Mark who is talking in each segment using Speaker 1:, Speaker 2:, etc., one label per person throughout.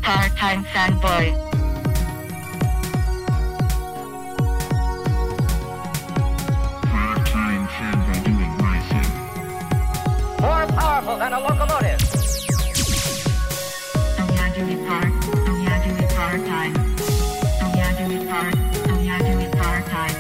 Speaker 1: Part-time fanboy.
Speaker 2: Part-time fanboy doing my thing.
Speaker 3: More powerful than a locomotive.
Speaker 1: Part-time. Part-time.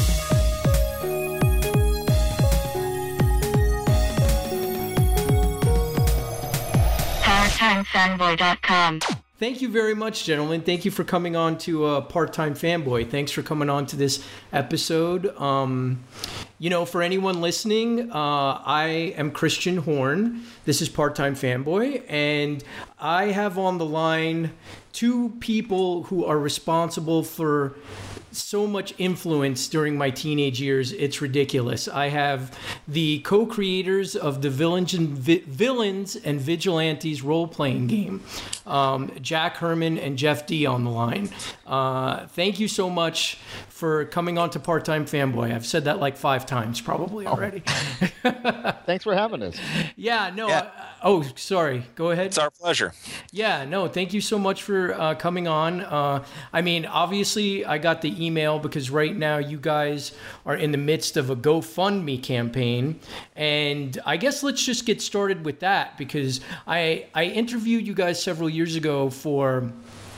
Speaker 1: PartTimeFanboy.com.
Speaker 4: Thank you very much, gentlemen. Thank you for coming on to Part-Time Fanboy. Thanks for coming on to this episode. For anyone listening, I am Christian Horn. This is Part-Time Fanboy, and I have on the line two people who are responsible for so much influence during my teenage years. It's ridiculous. I have the co-creators of the Villains and Vigilantes role-playing game, Jack Herman and Jeff D on the line. Thank you so much for coming on to Part-Time Fanboy. I've said that like 5 times probably already.
Speaker 5: Thanks for having us.
Speaker 4: Yeah, no.
Speaker 6: Yeah.
Speaker 4: Sorry. Go ahead.
Speaker 6: It's our pleasure.
Speaker 4: Yeah, no, thank you so much for coming on. Obviously, I got the email because right now you guys are in the midst of a GoFundMe campaign. And I guess let's just get started with that because I interviewed you guys several years ago for...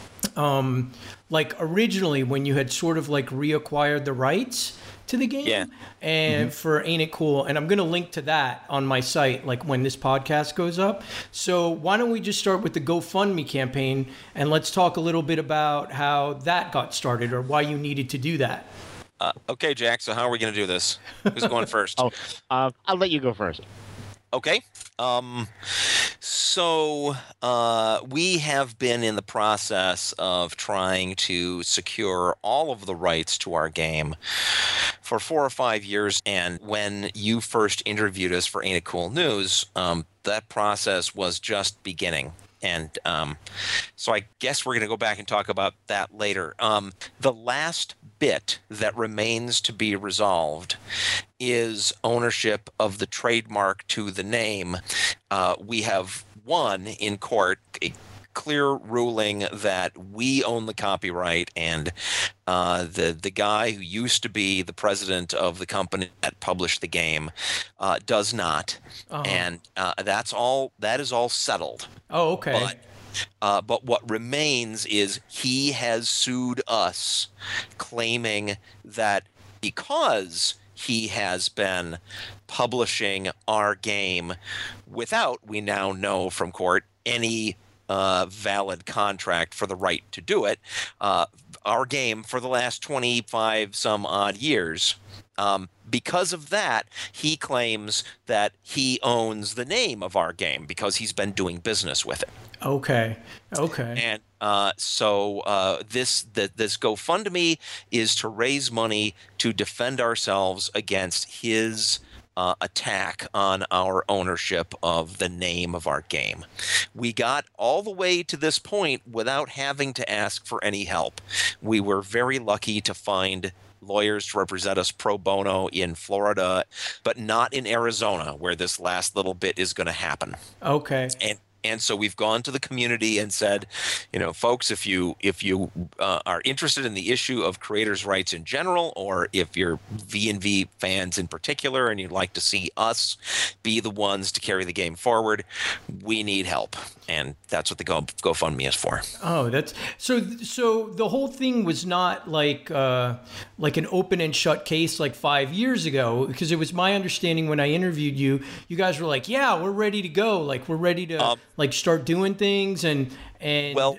Speaker 4: originally when you had sort of reacquired the rights to the game and for Ain't It Cool, and I'm going to link to that on my site when this podcast goes up. So why don't we just start with the GoFundMe campaign and let's talk a little bit about how that got started or why you needed to do that.
Speaker 6: Okay, Jack, so how are we going to do this? Who's going first?
Speaker 5: I'll let you go first.
Speaker 6: Okay. So we have been in the process of trying to secure all of the rights to our game for 4 or 5 years. And when you first interviewed us for Ain't It Cool News, that process was just beginning. And so I guess we're going to go back and talk about that later. The last bit that remains to be resolved is ownership of the trademark to the name. We have won in court a clear ruling that we own the copyright, and the guy who used to be the president of the company that published the game does not. Uh-huh. And that is all settled.
Speaker 4: Oh, okay.
Speaker 6: But what remains is he has sued us, claiming that because he has been publishing our game without, we now know from court, any valid contract for the right to do it, our game for the last 25 some odd years. Because of that, he claims that he owns the name of our game because he's been doing business with it.
Speaker 4: Okay.
Speaker 6: And so this GoFundMe is to raise money to defend ourselves against his attack on our ownership of the name of our game. We got all the way to this point without having to ask for any help. We were very lucky to find lawyers to represent us pro bono in Florida, but not in Arizona, where this last little bit is going to happen.
Speaker 4: Okay.
Speaker 6: And so we've gone to the community and said, folks, if you are interested in the issue of creators' rights in general, or if you're V&V fans in particular and you'd like to see us be the ones to carry the game forward, we need help. And that's what the GoFundMe is for. Oh,
Speaker 4: that's so the whole thing was not like an open and shut case like 5 years ago, because it was my understanding when I interviewed you, you guys were like, yeah, we're ready to go. We're ready to start doing things and
Speaker 6: well,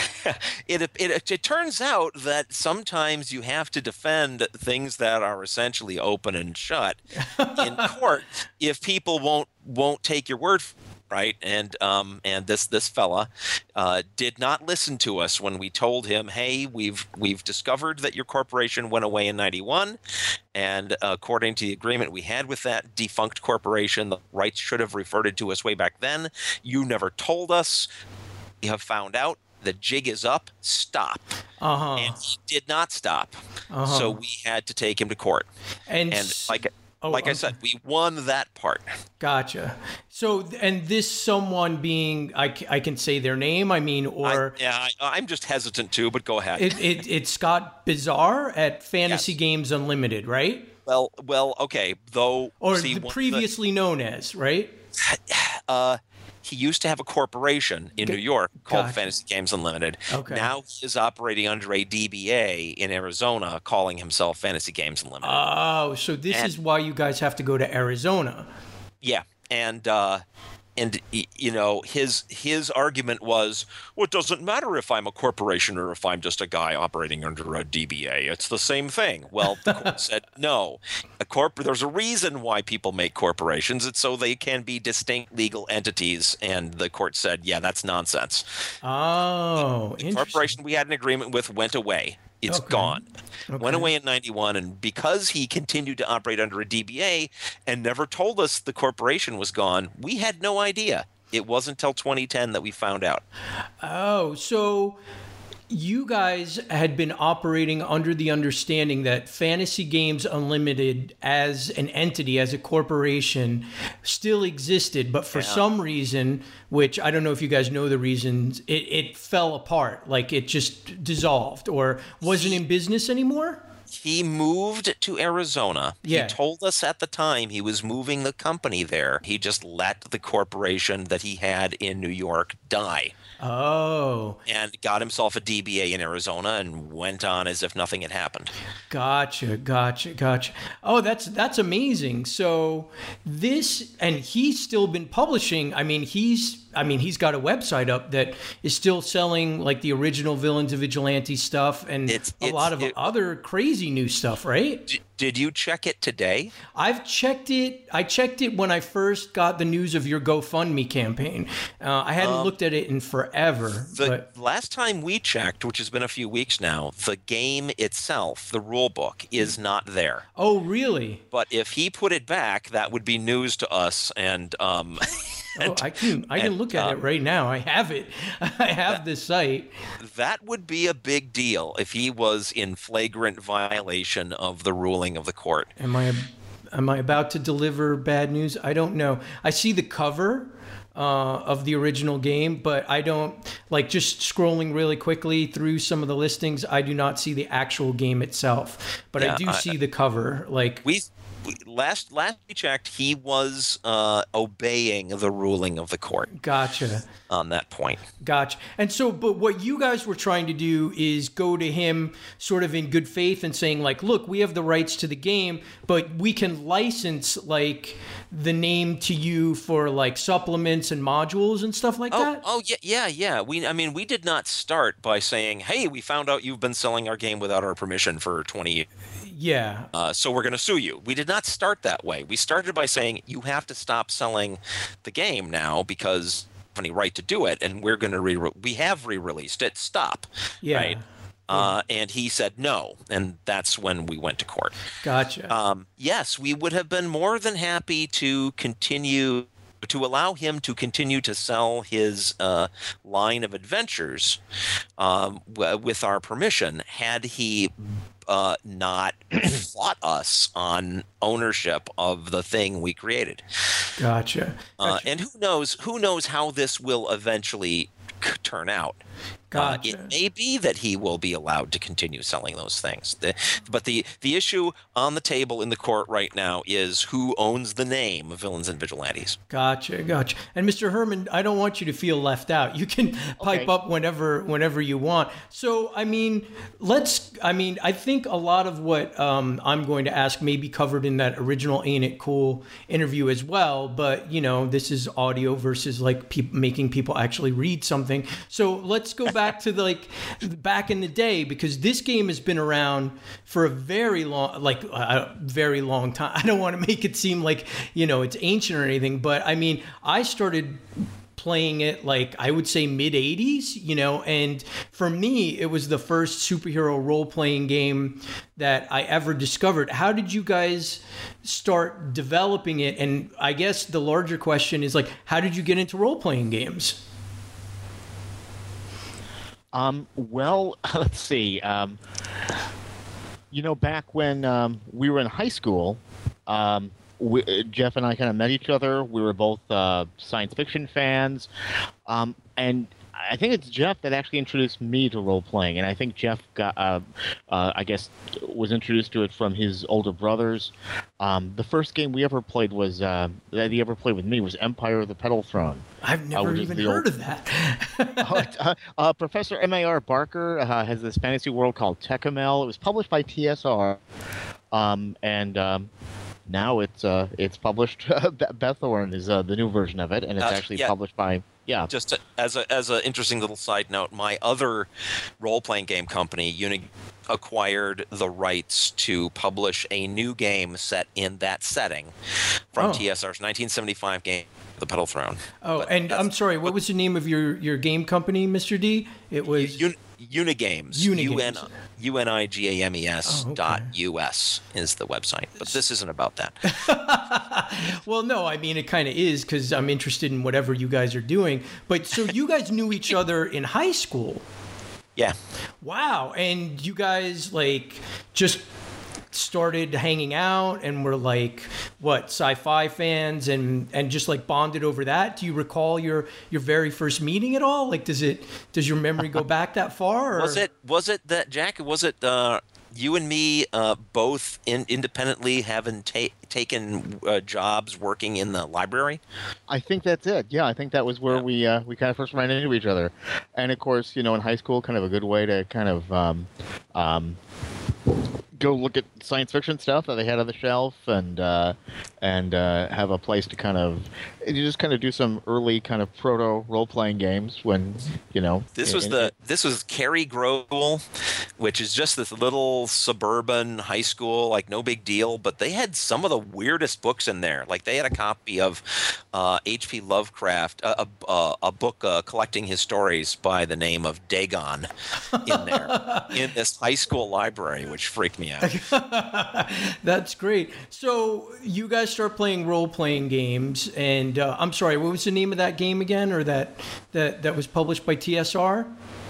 Speaker 6: it turns out that sometimes you have to defend things that are essentially open and shut in court if people won't take your word for it. Right, and this fella did not listen to us when we told him, hey, we've discovered that your corporation went away in '91, and according to the agreement we had with that defunct corporation, the rights should have reverted to us way back then. You never told us. We have found out. The jig is up. Stop. And he did not stop. So we had to take him to court. And
Speaker 4: Oh,
Speaker 6: Like I said, we won that part.
Speaker 4: Gotcha. So, and this someone being, I can say their name, I mean, or
Speaker 6: I'm just hesitant too, but go ahead.
Speaker 4: it's Scott Bizarre at Fantasy
Speaker 6: Yes.
Speaker 4: Games Unlimited, right?
Speaker 6: Well, okay. Though,
Speaker 4: Or
Speaker 6: see,
Speaker 4: previously known as, right?
Speaker 6: he used to have a corporation in New York called
Speaker 4: Gotcha.
Speaker 6: Fantasy Games Unlimited.
Speaker 4: Okay.
Speaker 6: Now he is operating under a DBA in Arizona, calling himself Fantasy Games Unlimited.
Speaker 4: Oh, so this is why you guys have to go to Arizona.
Speaker 6: Yeah, and you know, his argument was, well, it doesn't matter if I'm a corporation or if I'm just a guy operating under a DBA. It's the same thing. Well, the court said no. There's a reason why people make corporations. It's so they can be distinct legal entities. And the court said, yeah, that's nonsense.
Speaker 4: Oh,
Speaker 6: The
Speaker 4: interesting.
Speaker 6: corporation we had an agreement with went away. It's
Speaker 4: Okay.
Speaker 6: gone.
Speaker 4: Okay.
Speaker 6: Went away in 91, and because he continued to operate under a DBA and never told us the corporation was gone, we had no idea. It wasn't until 2010 that we found out.
Speaker 4: Oh, so you guys had been operating under the understanding that Fantasy Games Unlimited as an entity, as a corporation, still existed, but for some reason, which I don't know if you guys know the reasons, it fell apart, like it just dissolved or wasn't in business anymore?
Speaker 6: He moved to Arizona.
Speaker 4: Yeah.
Speaker 6: He told us at the time he was moving the company there. He just let the corporation that he had in New York die
Speaker 4: Oh,
Speaker 6: and got himself a DBA in Arizona and went on as if nothing had happened.
Speaker 4: Gotcha. Oh, that's amazing. So this, and he's still been publishing. I mean, he's got a website up that is still selling like the original Villains and Vigilantes stuff and a lot of other crazy new stuff, right?
Speaker 6: Did you check it today?
Speaker 4: I've checked it. I checked it when I first got the news of your GoFundMe campaign. I hadn't looked at it in forever.
Speaker 6: The last time we checked, which has been a few weeks now, the game itself, the rule book, is not there.
Speaker 4: Oh, really?
Speaker 6: But if he put it back, that would be news to us. And
Speaker 4: I can look at it right now. I have it. I have the site.
Speaker 6: that would be a big deal if he was in flagrant violation of the ruling of the court.
Speaker 4: Am I about to deliver bad news? I don't know. I see the cover of the original game, but I don't, like, just scrolling really quickly through some of the listings, I do not see the actual game itself. But I do see the cover. Like,
Speaker 6: Last we checked, he was obeying the ruling of the court.
Speaker 4: Gotcha.
Speaker 6: On that point.
Speaker 4: Gotcha. And so, but what you guys were trying to do is go to him sort of in good faith and saying, like, look, we have the rights to the game, but we can license, like, the name to you for, like, supplements and modules and stuff like that?
Speaker 6: Oh, yeah. We did not start by saying, hey, we found out you've been selling our game without our permission for 20 years.
Speaker 4: Yeah.
Speaker 6: So we're going to sue you. We did not start that way. We started by saying you have to stop selling the game now because you have any right to do it, and we're going to we have re-released it. Stop.
Speaker 4: Yeah.
Speaker 6: Right. And he said no, and that's when we went to court.
Speaker 4: Gotcha.
Speaker 6: Yes, we would have been more than happy to continue to allow him to continue to sell his line of adventures with our permission had he not fought us on ownership of the thing we created.
Speaker 4: Gotcha.
Speaker 6: And who knows how this will eventually turn out.
Speaker 4: Gotcha.
Speaker 6: It may be that he will be allowed to continue selling those things. But the issue on the table in the court right now is who owns the name of Villains and Vigilantes.
Speaker 4: Gotcha. And Mr. Herman, I don't want you to feel left out. You can pipe up whenever you want. So, I think a lot of what I'm going to ask may be covered in that original Ain't It Cool interview as well. But, this is audio versus like making people actually read something. So let's go back to back in the day, because this game has been around for a very long time. I don't want to make it seem like, it's ancient or anything, but I started playing it I would say mid 80s, and for me, it was the first superhero role-playing game that I ever discovered. How did you guys start developing it? And I guess the larger question is how did you get into role-playing games?
Speaker 5: Well, let's see. Back when we were in high school, Jeff and I kind of met each other. We were both science fiction fans, and I think it's Jeff that actually introduced me to role playing, and I think Jeff got, I guess, was introduced to it from his older brothers. The first game we ever played was that he ever played with me was Empire of the Petal Throne.
Speaker 4: I've never even heard of that.
Speaker 5: Professor M.A.R. Barker has this fantasy world called Tecumel. It was published by TSR, and now it's published. Bethorn is the new version of it, and it's actually published by. Yeah.
Speaker 6: Just as an interesting little side note, my other role-playing game company, acquired the rights to publish a new game set in that setting from TSR's 1975 game, The Petal Throne.
Speaker 4: Oh, and I'm sorry, what was the name of your game company, Mr. D? It was
Speaker 6: Unigames.
Speaker 4: Unigames.
Speaker 6: UNIGAMES.us is the website, but this isn't about that.
Speaker 4: Well, no, I mean, it kind of is because I'm interested in whatever you guys are doing. But so you guys knew each other in high school.
Speaker 6: Yeah.
Speaker 4: Wow. And you guys just started hanging out and were sci-fi fans and just bonded over that. Do you recall your very first meeting at all? Does your memory go back that far? Or?
Speaker 6: Was it that, Jack? Was it you and me both independently having taken jobs working in the library?
Speaker 5: I think that's it. Yeah, I think that was where we kind of first ran into each other. And of course, in high school, kind of a good way to kind of go look at science fiction stuff that they had on the shelf and have a place to kind of do some early kind of proto role-playing games when
Speaker 6: this was Cary Grove, which is just this little suburban high school, no big deal, but they had some of the weirdest books in there. They had a copy of H.P. Lovecraft, a book collecting his stories by the name of Dagon in there in this high school library, which freaked me out.
Speaker 4: That's great. So you guys start playing role-playing games, and I'm sorry, what was the name of that game again, or that was published by TSR?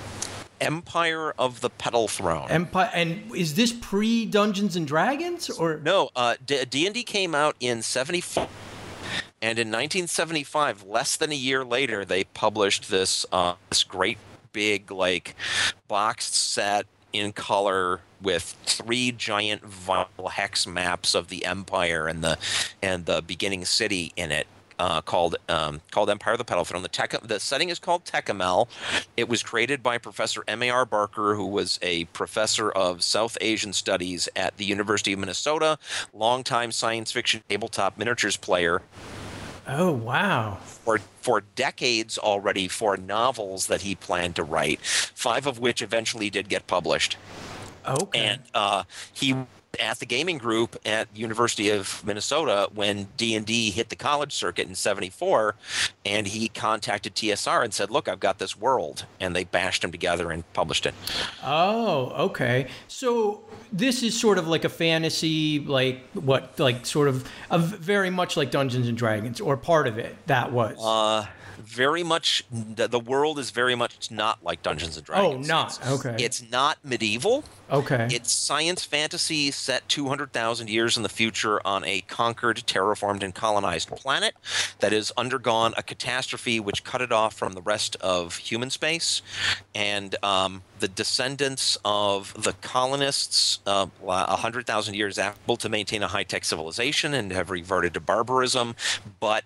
Speaker 6: Empire of the Petal Throne.
Speaker 4: Empire, and is this pre-Dungeons and Dragons, or
Speaker 6: no? D&D came out in '74, and in 1975, less than a year later, they published this great big boxed set in color with 3 giant vinyl hex maps of the Empire and the beginning city in it. Called Empire of the Petal Throne. The setting is called Tecumel. It was created by Professor M.A.R. Barker, who was a professor of South Asian Studies at the University of Minnesota, longtime science fiction tabletop miniatures player.
Speaker 4: Oh, wow.
Speaker 6: For decades already, for novels that he planned to write, 5 of which eventually did get published.
Speaker 4: Okay.
Speaker 6: And he at the gaming group at University of Minnesota when D&D hit the college circuit in '74, and he contacted TSR and said, look, I've got this world, and they bashed them together and published it.
Speaker 4: Oh, okay. So this is sort of like a fantasy, sort of very much like Dungeons and Dragons, or part of it that was.
Speaker 6: Very much, the world is very much not like Dungeons and Dragons.
Speaker 4: Oh, not. Okay.
Speaker 6: It's not medieval.
Speaker 4: Okay.
Speaker 6: It's science fantasy set 200,000 years in the future on a conquered, terraformed, and colonized planet that has undergone a catastrophe which cut it off from the rest of human space. And the descendants of the colonists, 100,000 years able to maintain a high-tech civilization and have reverted to barbarism, but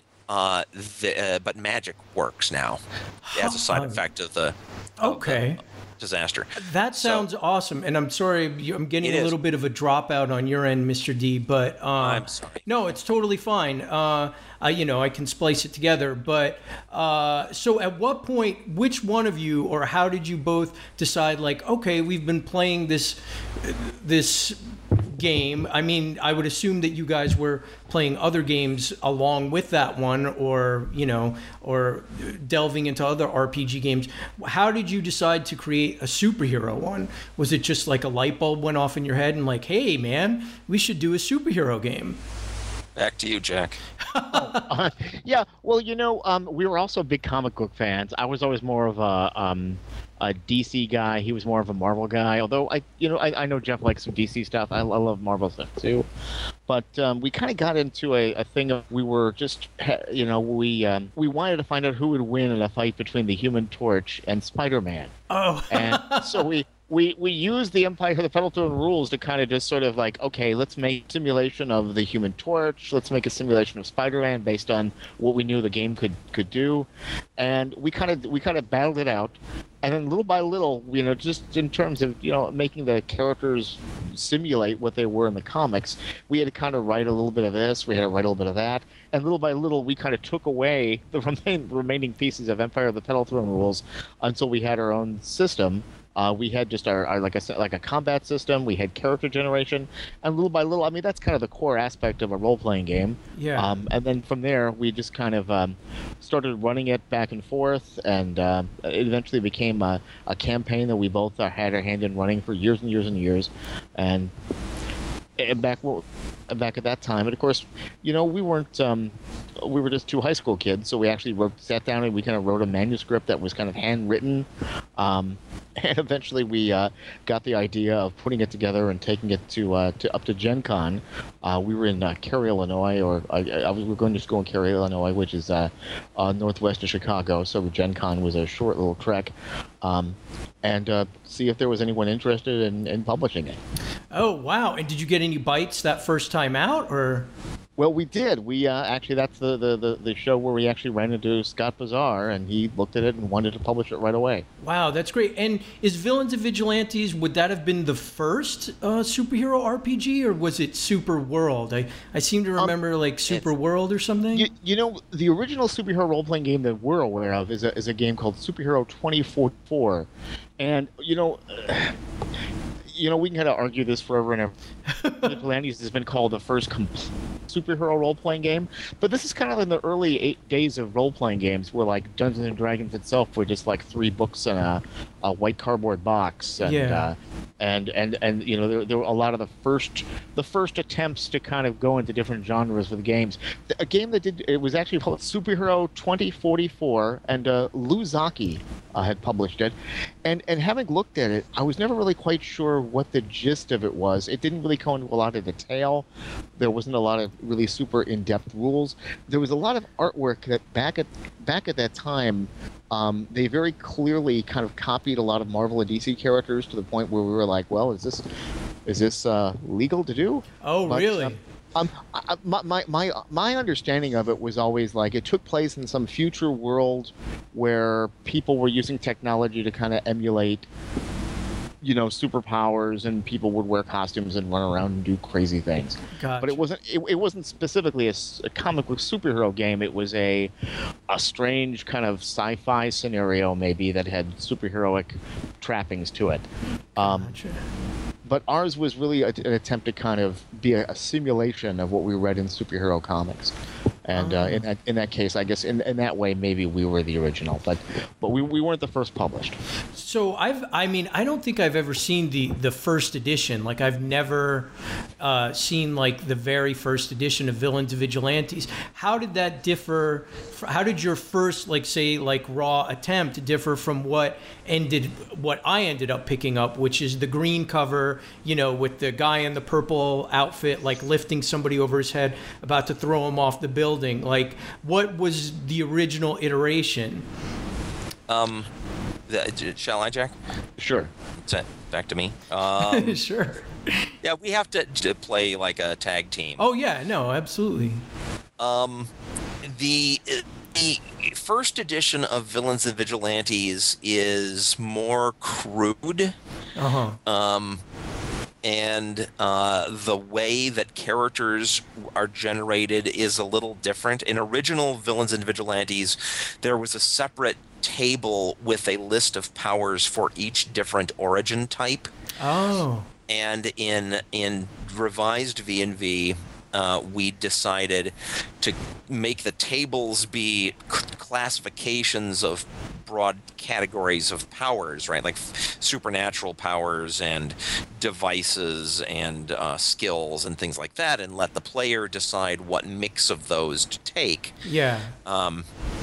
Speaker 6: magic works now as a side effect of the disaster.
Speaker 4: That sounds awesome, and I'm sorry I'm getting a little bit of a dropout on your end, Mr. D, but
Speaker 6: I'm sorry.
Speaker 4: No, it's totally fine. I can splice it together, but so at what point, which one of you, or how did you both decide, okay, we've been playing this game? I mean, I would assume that you guys were playing other games along with that one, or or delving into other RPG games. How did you decide to create a superhero one? Was it just a light bulb went off in your head and hey man, we should do a superhero game?
Speaker 6: Back to you, Jack.
Speaker 5: Yeah, well, we were also big comic book fans. I was always more of a DC guy. He was more of a Marvel guy. Although I know Jeff likes some DC stuff. I love Marvel stuff too. But we kind of got into a thing of we were just, we wanted to find out who would win in a fight between the Human Torch and Spider-Man.
Speaker 4: Oh.
Speaker 5: And so we used the Empire of the Pendleton rules to kind of just sort of like, okay, let's make a simulation of the Human Torch. Let's make a simulation of Spider-Man based on what we knew the game could do. And we kind of battled it out. And then little by little, just in terms of, making the characters simulate what they were in the comics, we had to kind of write a little bit of this, we had to write a little bit of that. And little by little, we kind of took away the remaining pieces of Empire of the Pendleton rules until we had our own system. We had just our, like I said, like a combat system. We had character generation, and little by little, I mean, that's kind of the core aspect of a role-playing game.
Speaker 4: Yeah.
Speaker 5: And then from there, we just kind of started running it back and forth, and it eventually became a campaign that we both had our hand in running for years and years and years. And back at that time, and of course, we weren't. We were just two high school kids, so we actually sat down and we kind of wrote a manuscript that was kind of handwritten. And eventually we got the idea of putting it together and taking it up to Gen Con. We were in Cary, Illinois, we were going to school in Cary, Illinois, which is northwest of Chicago. So Gen Con was a short little trek, and see if there was anyone interested in publishing it.
Speaker 4: Oh, wow. And did you get any bites that first time out, or?
Speaker 5: Well, we did. We actually, that's the show where we actually ran into Scott Bazaar, and he looked at it and wanted to publish it right away.
Speaker 4: Wow, that's great. And is Villains and Vigilantes, would that have been the first superhero RPG, or was it Super World? I seem to remember Super World or something.
Speaker 5: The original superhero role-playing game that we're aware of is a game called Superhero 2044, and we can kind of argue this forever and ever. Vigilantes has been called the first complete superhero role-playing game, but this is kind of in the early days of role-playing games, where like Dungeons and Dragons itself were just like 3 books in a white cardboard box, and there were a lot of the first attempts to kind of go into different genres with games. A game that it was actually called Superhero 2044, and Lou Zaki had published it, and having looked at it, I was never really quite sure what the gist of it was. It didn't really go into a lot of detail. There wasn't a lot of really super in-depth rules. There was a lot of artwork that back at that time, they very clearly kind of copied a lot of Marvel and DC characters to the point where we were like, well, is this legal to do?
Speaker 4: Oh, but, really?
Speaker 5: My understanding of it was always like it took place in some future world where people were using technology to kind of emulate superpowers, and people would wear costumes and run around and do crazy things.
Speaker 4: Gotcha.
Speaker 5: But it wasn't specifically a comic book superhero game. It was a strange kind of sci-fi scenario maybe that had superheroic trappings to it.
Speaker 4: Gotcha.
Speaker 5: But ours was really an attempt to kind of be a simulation of what we read in superhero comics. And in that case, I guess in that way, maybe we were the original, but we weren't the first published.
Speaker 4: So I don't think I've ever seen the first edition. Like I've never seen like the very first edition of Villains and Vigilantes. How did that differ? How did your first raw attempt differ from what I ended up picking up, which is the green cover, with the guy in the purple outfit, like lifting somebody over his head, about to throw him off the building. Like, what was the original iteration?
Speaker 6: Shall I, Jack?
Speaker 5: Sure.
Speaker 6: Back to me.
Speaker 4: Sure.
Speaker 6: Yeah, we have to play like a tag team.
Speaker 4: Oh yeah, no, absolutely.
Speaker 6: The first edition of Villains and Vigilantes is more crude. And the way that characters are generated is a little different. In original Villains and Vigilantes, there was a separate table with a list of powers for each different origin type.
Speaker 4: Oh.
Speaker 6: And in revised V&V, we decided to make the tables be classifications of broad categories of powers, right? Like supernatural powers and devices and skills and things like that, and let the player decide what mix of those to take.
Speaker 4: Yeah.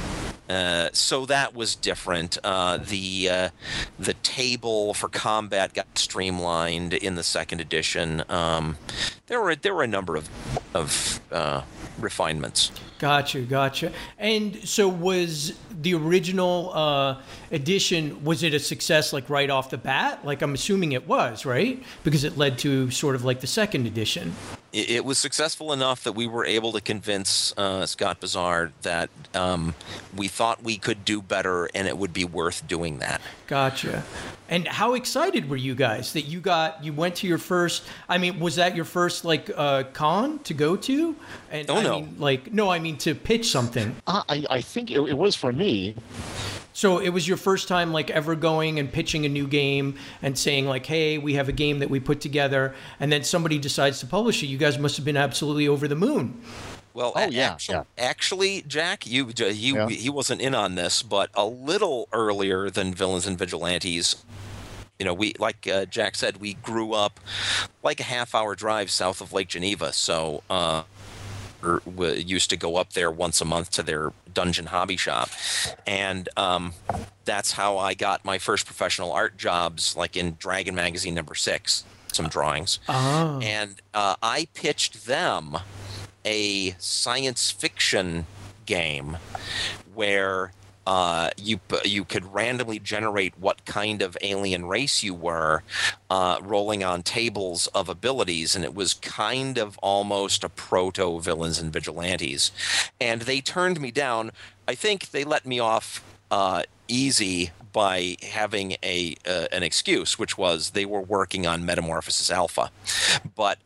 Speaker 6: So that was different. The table for combat got streamlined in the second edition. There were a number of refinements.
Speaker 4: Gotcha. And so was the original edition, was it a success like right off the bat? Like I'm assuming it was, right? Because it led to sort of like the second edition.
Speaker 6: It was successful enough that we were able to convince Scott Bizard that we thought we could do better and it would be worth doing that.
Speaker 4: Gotcha. And how excited were you guys that you went to your first, I mean, was that your first like con to go to? And I mean to pitch something.
Speaker 5: I think it was for me.
Speaker 4: So it was your first time like ever going and pitching a new game and saying like, hey, we have a game that we put together, and then somebody decides to publish it. You guys must have been absolutely over the moon.
Speaker 6: Well, actually, Jack, he wasn't in on this, but a little earlier than Villains and Vigilantes. You know, we like Jack said, we grew up like a half-hour drive south of Lake Geneva, so we used to go up there once a month to their dungeon hobby shop, and that's how I got my first professional art jobs, like in Dragon Magazine #6, some drawings. And I pitched them a science fiction game where you could randomly generate what kind of alien race you were, rolling on tables of abilities, and it was kind of almost a proto Villains and Vigilantes. And they turned me down. I think they let me off easy by having an excuse, which was they were working on Metamorphosis Alpha. But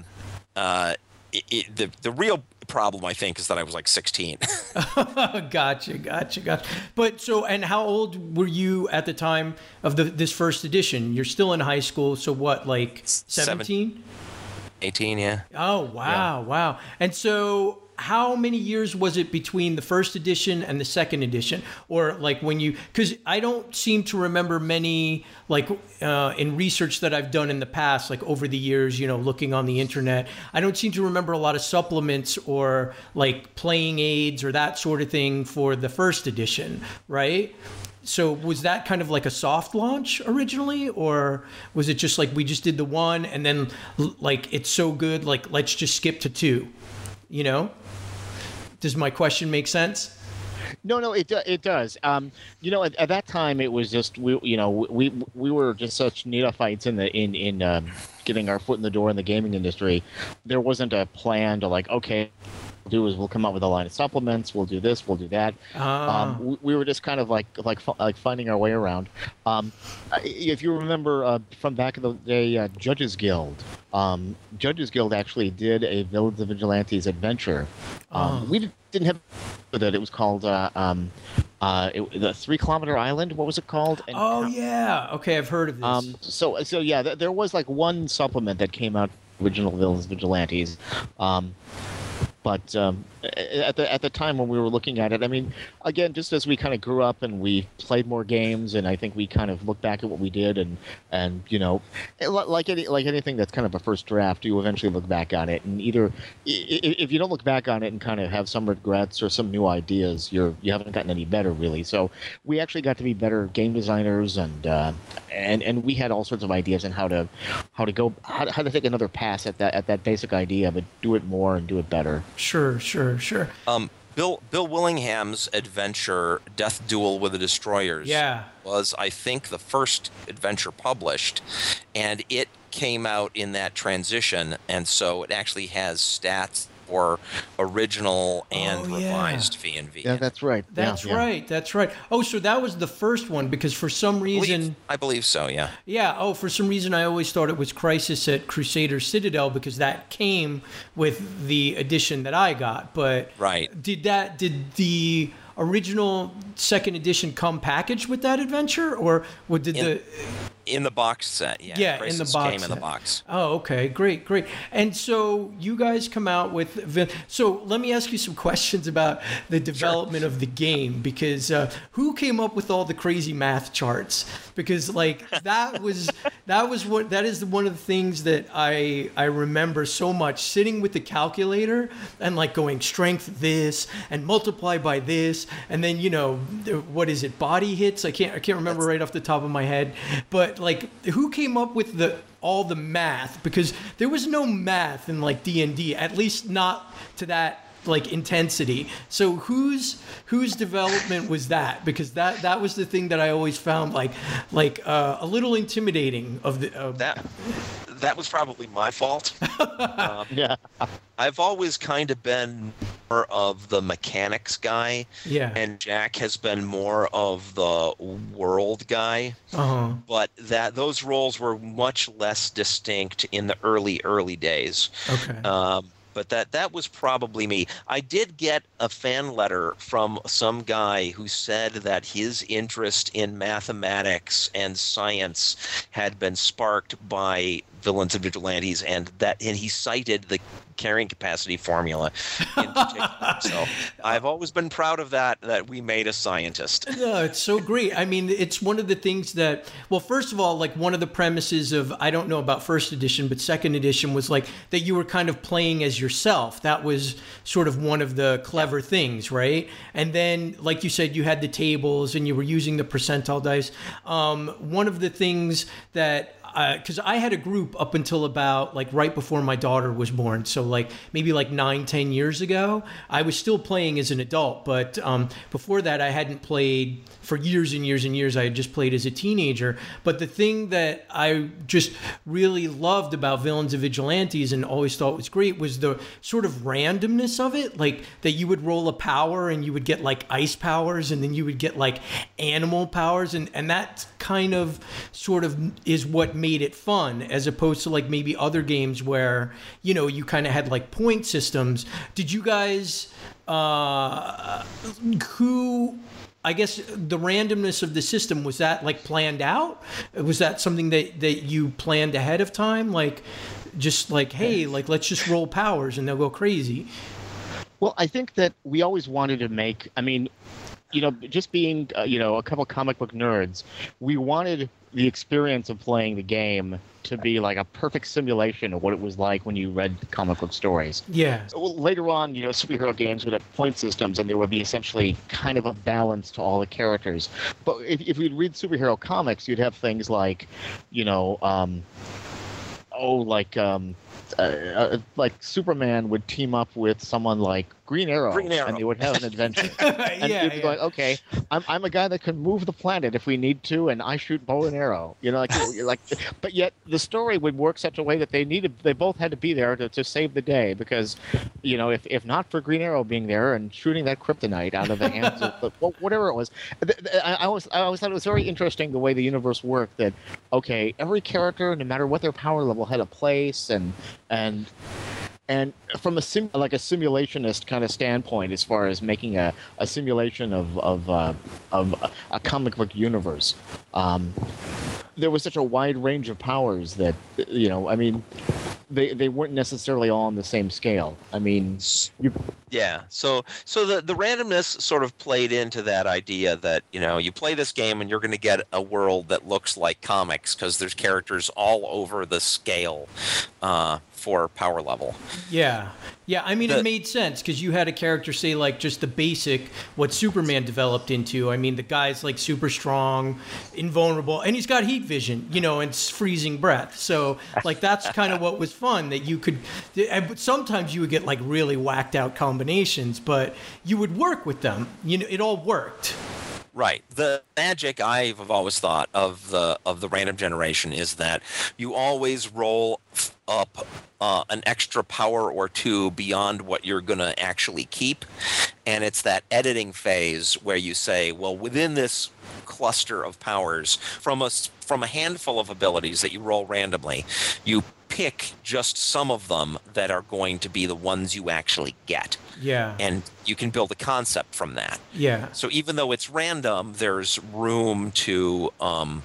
Speaker 6: the real problem, I think, is that I was like 16.
Speaker 4: Gotcha. But so, and how old were you at the time of this first edition? You're still in high school, so what, like 17?
Speaker 6: 18, yeah.
Speaker 4: Oh, wow. And so how many years was it between the first edition and the second edition? Or like when you, because I don't seem to remember many, like in research that I've done in the past, like over the years, you know, looking on the internet, I don't seem to remember a lot of supplements or like playing aids or that sort of thing for the first edition, right? So was that kind of like a soft launch originally, or was it just like we just did the one and then like it's so good, like let's just skip to 2, you know? Does my question make sense?
Speaker 5: No, it does. You know, at that time, it was just we were just such neophytes in getting our foot in the door in the gaming industry. There wasn't a plan to like, okay, what we'll do is we'll come up with a line of supplements. We'll do this. We'll do that. We were just kind of like finding our way around. If you remember from back in the day, Judges Guild. Judges Guild actually did a Villains and Vigilantes adventure. We didn't have that. It was called the 3 Kilometer Island. What was it called? And,
Speaker 4: yeah. Okay, I've heard of this.
Speaker 5: So yeah, there was like one supplement that came out, original Villains and Vigilantes. But at the time when we were looking at it, I mean, again, just as we kind of grew up and we played more games, and I think we kind of look back at what we did, and you know, like anything that's kind of a first draft, you eventually look back on it, and either if you don't look back on it and kind of have some regrets or some new ideas, you haven't gotten any better really. So we actually got to be better game designers, and we had all sorts of ideas on how to take another pass at that basic idea, but do it more and do it better.
Speaker 4: Sure.
Speaker 6: Bill Willingham's adventure, Death Duel with the Destroyers, was, I think, the first adventure published, and it came out in that transition, and so it actually has stats for original and revised V&V.
Speaker 5: Yeah, that's right.
Speaker 4: That's right. Oh, so that was the first one, because for some reason...
Speaker 6: I believe so, yeah. Yeah,
Speaker 4: for some reason I always thought it was Crisis at Crusader Citadel, because that came with the edition that I got, but...
Speaker 6: Right.
Speaker 4: Did the original second edition come packaged with that adventure, or did
Speaker 6: In the box set, yeah.
Speaker 4: Yeah, in
Speaker 6: Crisis
Speaker 4: the box
Speaker 6: came in the
Speaker 4: set.
Speaker 6: box.
Speaker 4: Oh, okay, great. And so you guys come out with. So let me ask you some questions about the development of the game, because who came up with all the crazy math charts? Because like that is one of the things that I remember so much, sitting with the calculator and like going strength this and multiply by this, and then what is it, body hits? I can't remember right off the top of my head, but like who came up with all the math? Because there was no math in like D&D, at least not to that like intensity. So whose development was that? Because that was the thing that I always found like a little intimidating
Speaker 6: That was probably my fault.
Speaker 5: Yeah.
Speaker 6: I've always kind of been more of the mechanics guy, and Jack has been more of the world guy. But those roles were much less distinct in the early days.
Speaker 4: Okay.
Speaker 6: But that was probably me. I did get a fan letter from some guy who said that his interest in mathematics and science had been sparked by Villains and Vigilantes, and he cited the carrying capacity formula in particular. So I've always been proud of that we made a scientist.
Speaker 4: No, it's so great. I mean, it's one of the things that, well, first of all, like one of the premises of, I don't know about first edition, but second edition was like that you were kind of playing as yourself. That was sort of one of the clever things, right? And then, like you said, you had the tables and you were using the percentile dice. One of the things that, because I had a group up until about like right before my daughter was born. So like maybe like 9-10 years ago, I was still playing as an adult. But before that, I hadn't played for years and years and years. I had just played as a teenager. But the thing that I just really loved about Villains and Vigilantes and always thought was great was the sort of randomness of it. Like that you would roll a power and you would get like ice powers, and then you would get like animal powers. And that kind of sort of is what made it fun, as opposed to like maybe other games where, you kind of had like point systems. Did you guys, I guess the randomness of the system, was that like planned out? Was that something that you planned ahead of time? Like, just like, hey, like, let's just roll powers and they'll go crazy.
Speaker 5: Well, I think that we always wanted to make, just being, a couple comic book nerds, we wanted the experience of playing the game to be like a perfect simulation of what it was like when you read comic book stories.
Speaker 4: Yeah.
Speaker 5: Well, later on, superhero games would have point systems, and there would be essentially kind of a balance to all the characters. But if you'd read superhero comics, you'd have things like, like Superman would team up with someone like Green Arrow, and they would have an adventure. And you'd be like, okay, I'm a guy that can move the planet if we need to, and I shoot bow and arrow. But yet the story would work such a way that they both had to be there to save the day, because, if not for Green Arrow being there and shooting that kryptonite out of the hands of whatever it was, I always thought it was very interesting the way the universe worked. That every character, no matter what their power level, had a place, and from a simulationist kind of standpoint, as far as making a simulation of a comic book universe, there was such a wide range of powers that they weren't necessarily all on the same scale.
Speaker 6: Yeah. So the randomness sort of played into that idea that, you play this game and you're going to get a world that looks like comics because there's characters all over the scale for power level.
Speaker 4: Yeah. Yeah, it made sense because you had a character, say, like just the basic, what Superman developed into. The guy's like super strong, invulnerable, and he's got heat vision, and freezing breath. So like that's kind of what was fun, that you could, sometimes you would get like really whacked out combinations, but you would work with them. It all worked.
Speaker 6: Right. The magic I've always thought of the random generation is that you always roll up an extra power or two beyond what you're going to actually keep. And it's that editing phase where you say, well, within this cluster of powers, from a handful of abilities that you roll randomly, you pick just some of them that are going to be the ones you actually get.
Speaker 4: Yeah.
Speaker 6: And you can build a concept from that.
Speaker 4: Yeah.
Speaker 6: So even though it's random, there's room to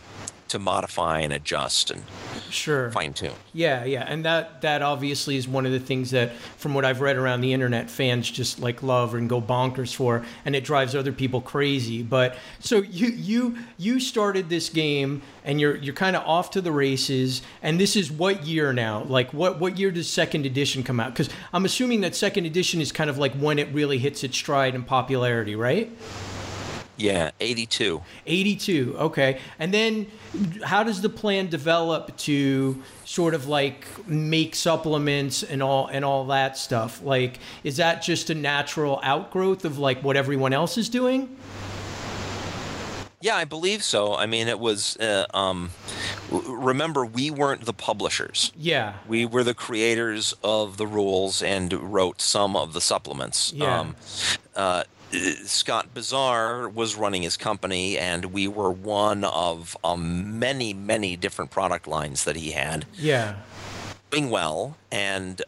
Speaker 6: to modify and adjust and
Speaker 4: Sure.
Speaker 6: fine tune.
Speaker 4: Yeah, yeah, and that obviously is one of the things that, from what I've read around the internet, fans just like love and go bonkers for, and it drives other people crazy. But so you started this game, and you're kind of off to the races. And this is what year now? Like what year does second edition come out? Because I'm assuming that second edition is kind of like when it really hits its stride in popularity, right?
Speaker 6: Yeah, 82.
Speaker 4: 82, okay. And then how does the plan develop to sort of like make supplements and all that stuff? Like, is that just a natural outgrowth of like what everyone else is doing?
Speaker 6: Yeah, I believe so. I mean, it was. Remember, we weren't the publishers.
Speaker 4: Yeah.
Speaker 6: We were the creators of the rules and wrote some of the supplements.
Speaker 4: Yeah.
Speaker 6: Scott Bizarre was running his company, and we were one of many, many different product lines that he had.
Speaker 4: Yeah.
Speaker 6: Doing well, and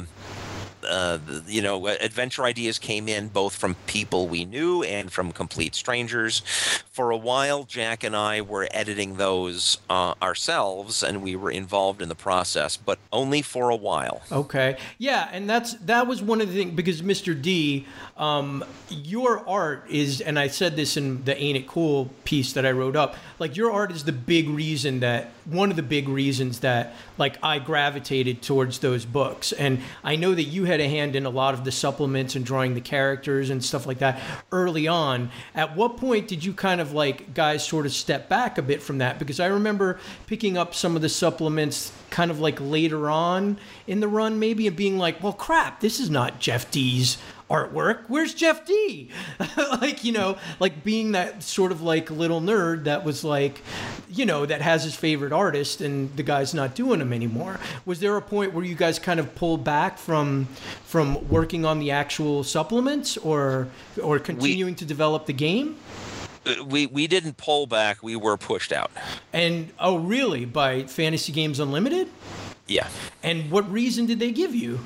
Speaker 6: adventure ideas came in both from people we knew and from complete strangers. For a while, Jack and I were editing those ourselves, and we were involved in the process, but only for a while.
Speaker 4: Okay. Yeah, and that was one of the things, because Mr. D, your art is, and I said this in the Ain't It Cool piece that I wrote up, like your art is one of the big reasons that like I gravitated towards those books. And I know that you had a hand in a lot of the supplements and drawing the characters and stuff like that early on. At what point did you kind of like guys sort of step back a bit from that? Because I remember picking up some of the supplements kind of like later on in the run maybe, and being like, well, crap, this is not Jeff D's artwork. Where's Jeff D? like being that sort of like little nerd that was like, that has his favorite artist and the guy's not doing them anymore. Was there a point where you guys kind of pulled back from working on the actual supplements or continuing to develop the game?
Speaker 6: We didn't pull back. We were pushed out.
Speaker 4: And, oh, really? By Fantasy Games Unlimited?
Speaker 6: Yeah.
Speaker 4: And what reason did they give you?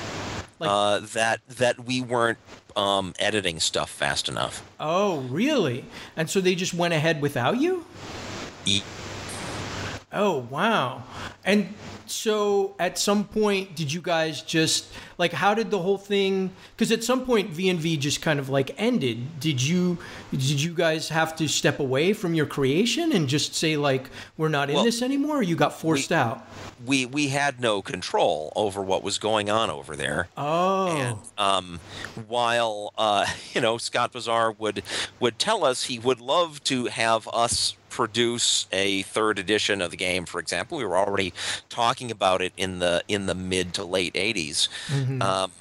Speaker 6: That we weren't editing stuff fast enough.
Speaker 4: Oh, really? And so they just went ahead without you? Oh, wow. And so at some point, did you guys just, like, how did the whole thing, because at some point V&V just kind of like ended. Did you guys have to step away from your creation and just say like, we're not in this anymore, or you got forced out?
Speaker 6: We had no control over what was going on over there.
Speaker 4: Oh.
Speaker 6: And while Scott Bizarre would tell us he would love to have us produce a third edition of the game, for example. We were already talking about it in the mid to late 80s. Mm-hmm.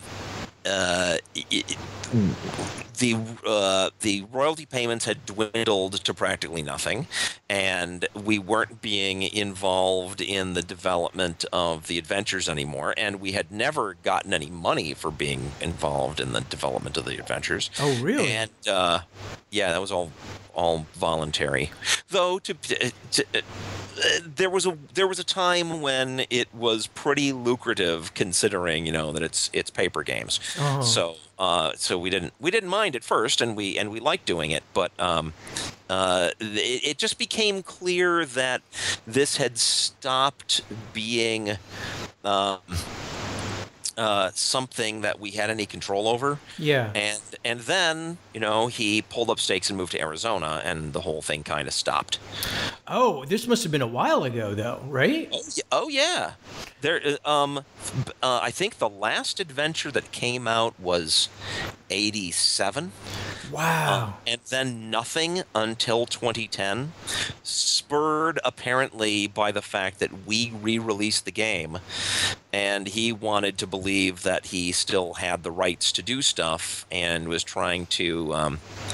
Speaker 6: The royalty payments had dwindled to practically nothing, and we weren't being involved in the development of the adventures anymore, and we had never gotten any money for being involved in the development of the adventures.
Speaker 4: Oh, really?
Speaker 6: And yeah, that was all voluntary. Though there was a time when it was pretty lucrative, considering that it's paper games. Oh. So we didn't mind at first, and we liked doing it, but it just became clear that this had stopped being something that we had any control over.
Speaker 4: Yeah.
Speaker 6: And then, he pulled up stakes and moved to Arizona, and the whole thing kind of stopped.
Speaker 4: Oh, this must have been a while ago, though, right?
Speaker 6: Oh yeah. There, I think the last adventure that came out was 87.
Speaker 4: Wow.
Speaker 6: And then nothing until 2010, spurred apparently by the fact that we re-released the game, and he wanted to believe that he still had the rights to do stuff and was trying to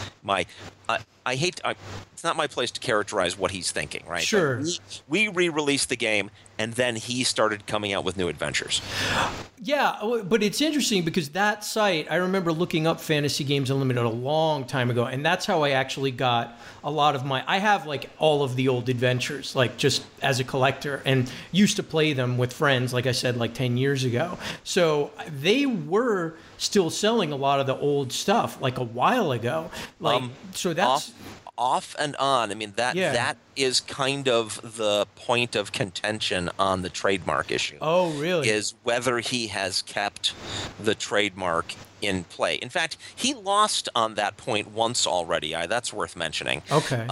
Speaker 6: it's not my place to characterize what he's thinking, right?
Speaker 4: Sure.
Speaker 6: We re-released the game, and then he started coming out with new adventures.
Speaker 4: Yeah, but it's interesting because that site, I remember looking up Fantasy Games Unlimited a long time ago, and that's how I actually got a lot of I have like all of the old adventures, like just as a collector, and used to play them with friends, like I said, like 10 years ago. So they were still selling a lot of the old stuff like a while ago. So that's...
Speaker 6: off and on. I mean,
Speaker 4: Yeah.
Speaker 6: that is kind of the point of contention on the trademark issue.
Speaker 4: Oh, really?
Speaker 6: Is whether he has kept the trademark in play. In fact, he lost on that point once already. That's worth mentioning.
Speaker 4: Okay.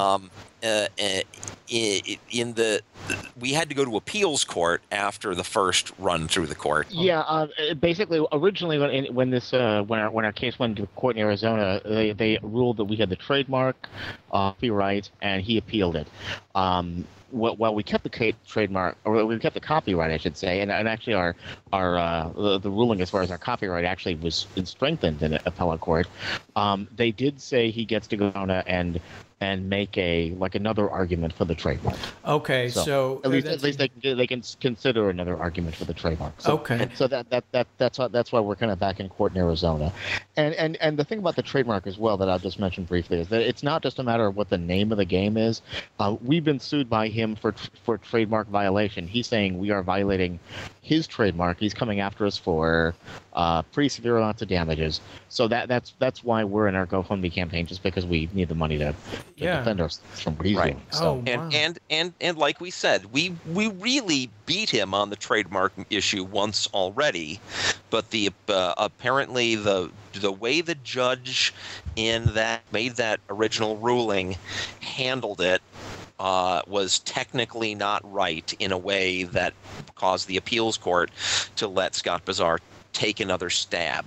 Speaker 6: We had to go to appeals court after the first run through the court.
Speaker 5: Yeah, basically, originally when our case went to court in Arizona, they ruled that we had the trademark, copyright, and he appealed it. Well, we kept the trademark, or we kept the copyright, I should say, and actually the ruling as far as our copyright actually was strengthened in appellate court. They did say he gets to go down and make another argument for the trademark.
Speaker 4: Okay, so
Speaker 5: at least they can consider another argument for the trademark. So,
Speaker 4: okay.
Speaker 5: So that's why we're kind of back in court in Arizona, and the thing about the trademark as well that I'll just mention briefly is that it's not just a matter of what the name of the game is. We've been sued by him for trademark violation. He's saying we are violating his trademark. He's coming after us for pretty severe amounts of damages. So that's why we're in our GoFundMe campaign, just because we need the money to defend ourselves from what he's doing. So.
Speaker 4: Oh, wow.
Speaker 6: And like we said, we really beat him on the trademark issue once already, but the apparently the way the judge made that original ruling handled it was technically not right in a way that caused the appeals court to let Scott Bizarre take another stab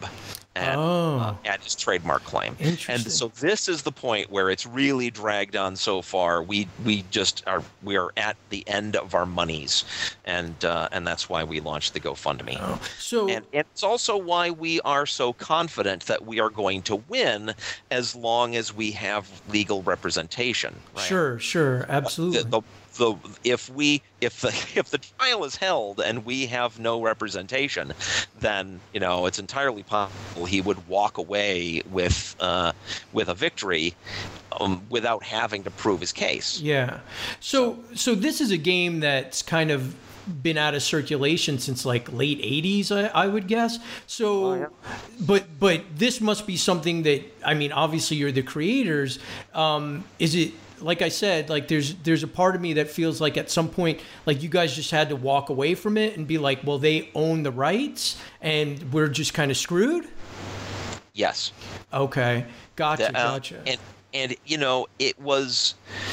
Speaker 6: at his trademark claim. And so this is the point where it's really dragged on so far. We are at the end of our monies, and that's why we launched the GoFundMe.
Speaker 4: Oh. So
Speaker 6: and it's also why we are so confident that we are going to win as long as we have legal representation. Right?
Speaker 4: Sure, absolutely.
Speaker 6: If the trial is held and we have no representation, then it's entirely possible he would walk away with a victory without having to prove his case.
Speaker 4: Yeah. So this is a game that's kind of been out of circulation since like late 80s, I would guess. So, but this must be something that, I mean, obviously you're the creators. Is it, like I said, like there's a part of me that feels like at some point, like you guys just had to walk away from it and be like, well, they own the rights and we're just kind of screwed?
Speaker 6: Yes.
Speaker 4: Okay. Gotcha.
Speaker 6: And it was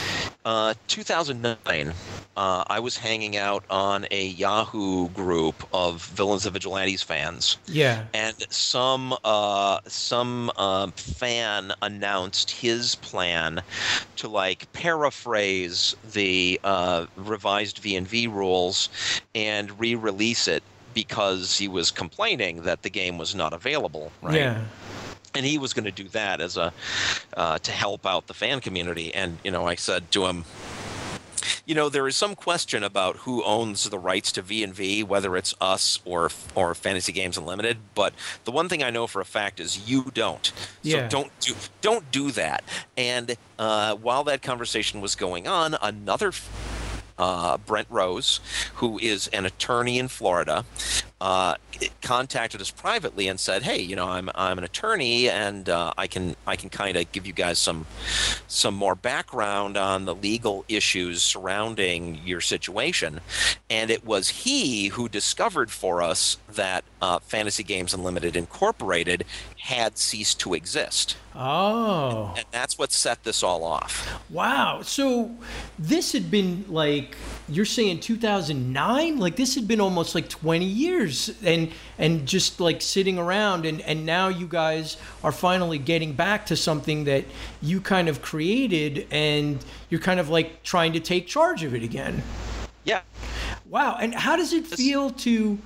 Speaker 6: 2009. I was hanging out on a Yahoo group of Villains and Vigilantes fans.
Speaker 4: Yeah. And
Speaker 6: some fan announced his plan to paraphrase the revised V&V rules and re-release it because he was complaining that the game was not available. Right.
Speaker 4: Yeah.
Speaker 6: And he was going to do that as to help out the fan community. And, I said to him, there is some question about who owns the rights to V&V, whether it's us or Fantasy Games Unlimited. But the one thing I know for a fact is you don't.
Speaker 4: Yeah.
Speaker 6: So don't do that. And while that conversation was going on, another Brent Rose, who is an attorney in Florida, contacted us privately and said, "Hey, I'm an attorney, and I can kind of give you guys some more background on the legal issues surrounding your situation." And it was he who discovered for us that Fantasy Games Unlimited Incorporated had ceased to exist.
Speaker 4: Oh.
Speaker 6: And that's what set this all off.
Speaker 4: Wow. So this had been you're saying 2009? Like this had been almost 20 years and just sitting around and now you guys are finally getting back to something that you kind of created and you're kind of trying to take charge of it again.
Speaker 6: Yeah.
Speaker 4: Wow. And how does it feel to